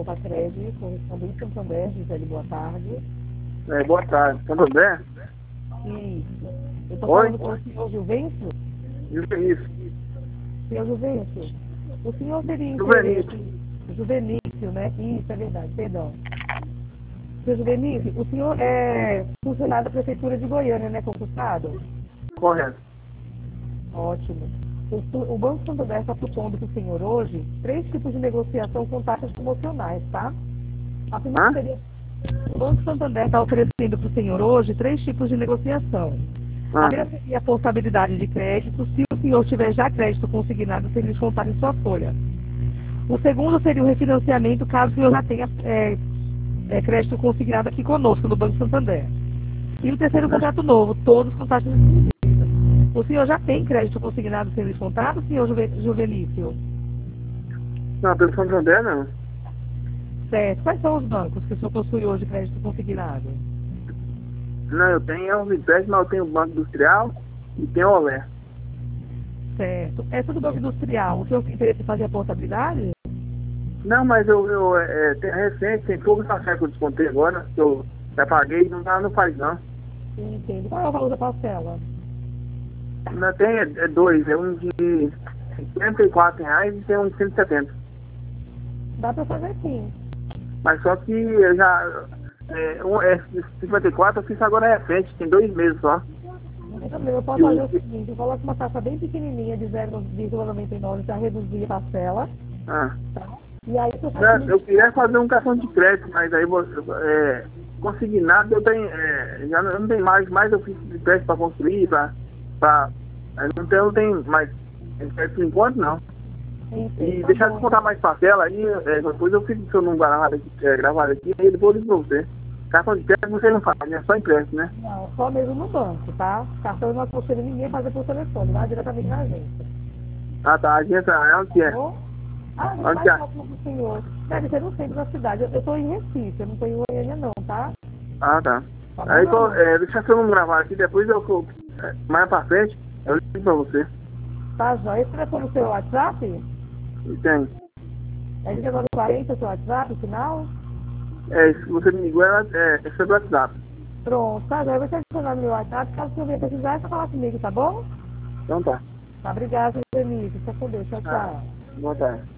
Copa Crédito, correspondente Santander, Gisele, boa tarde. Boa tarde. Santander? Isso. Eu estou Oi? falando com o senhor Juvencio? Isso. Senhor Juvencio, o senhor teria Juvenício. interesse... Juvenício, né? Isso, é verdade, perdão. Senhor Juvenício, o senhor é funcionário da Prefeitura de Goiânia, né, concursado? Correto. Ótimo. O Banco Santander está propondo para o senhor hoje 3 tipos de negociação com taxas promocionais, tá? A primeira seria... O Banco Santander está oferecendo para o senhor hoje 3 tipos de negociação. A primeira seria a portabilidade de crédito, se o senhor tiver já crédito consignado, sem descontar em sua folha. O segundo seria o refinanciamento, caso o senhor já tenha crédito consignado aqui conosco, no Banco Santander. E o terceiro contrato novo, todos com taxas exclusivas. O senhor já tem crédito consignado sem descontado, senhor Juvenício? Não, pelo Santander não. Certo. Quais são os bancos que o senhor possui hoje crédito consignado? Não, eu tenho o Vipés, mas eu tenho o Banco Industrial e tenho o Olé. Certo. Essa do Banco Industrial, o senhor tem interesse em fazer a portabilidade? Não, mas eu tenho recente, tem pouco café que eu descontei agora, que eu já paguei, não faz não. Entendo. Qual é o valor da parcela? Ainda tem dois, um de R$ 54 e tem um de 170. Dá para fazer sim. Mas só que eu já... de 54 eu fiz agora recente, tem 2 meses só. Eu posso fazer o seguinte, eu coloco uma taxa bem pequenininha de 0,99 para reduzir a parcela. Tá? E aí eu queria fazer um cartão de crédito, mas aí consignado eu tenho, já não tem mais eu fiz de crédito para construir, não tem mais crédito por enquanto não. E deixar de contar mais parcela aí, depois eu fiz se eu não gravar aqui, aí depois eu digo pra você. Cartão de crédito você não faz, é só empréstimo, né? Não, só mesmo no banco, tá? Cartão não aconselho ninguém fazer por telefone, vai diretamente na agência. Ah tá, a agência é onde que é? Onde que é? Do senhor. Deve ser no centro da cidade. Eu estou em Recife, eu não estou em Goiânia não, tá? Ah tá. Aí deixa se eu não gravar aqui, depois mais pra frente, eu ligo pra você. Tá, João. Esse telefone no seu WhatsApp? Tem. É 1940 o seu WhatsApp, final? Se você me ligou, é seu WhatsApp. Pronto, tá, João. Eu vou te adicionar no meu WhatsApp, caso você venha precisar, é só falar comigo, tá bom? Então tá. Tá, obrigada, Denise. Fica com Deus. Tchau, tchau. Boa tarde.